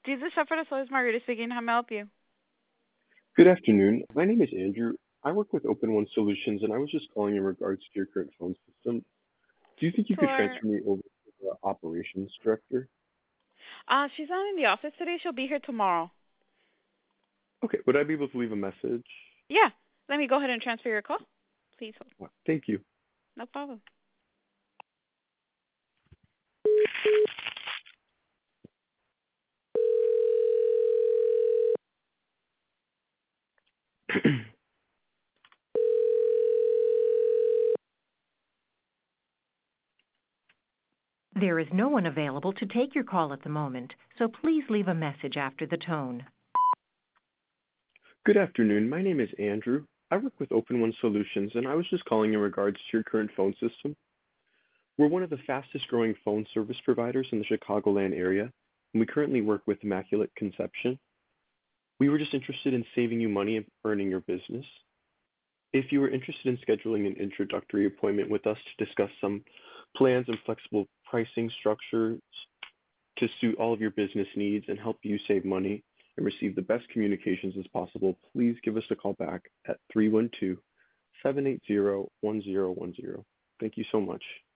Jesus Shepherd Solis Margarita speaking. How may I help you? Good afternoon. My name is Andrew. I work with Open One Solutions, and I was just calling in regards to your current phone system. Do you think you could Sure. transfer me over to the operations director? She's not in the office today. She'll be here tomorrow. Okay, would I be able to leave a message? Yeah. Let me go ahead and transfer your call. Please hold. Thank you. No problem. There is no one available to take your call at the moment, so please leave a message after the tone. Good afternoon. My name is Andrew. I work with Open One Solutions, and I was just calling in regards to your current phone system. We're one of the fastest growing phone service providers in the Chicagoland area, and we currently work with Immaculate Conception. We were just interested in saving you money and earning your business. If you are interested in scheduling an introductory appointment with us to discuss some plans and flexible pricing structures to suit all of your business needs and help you save money and receive the best communications as possible, please give us a call back at 312-780-1010. Thank you so much.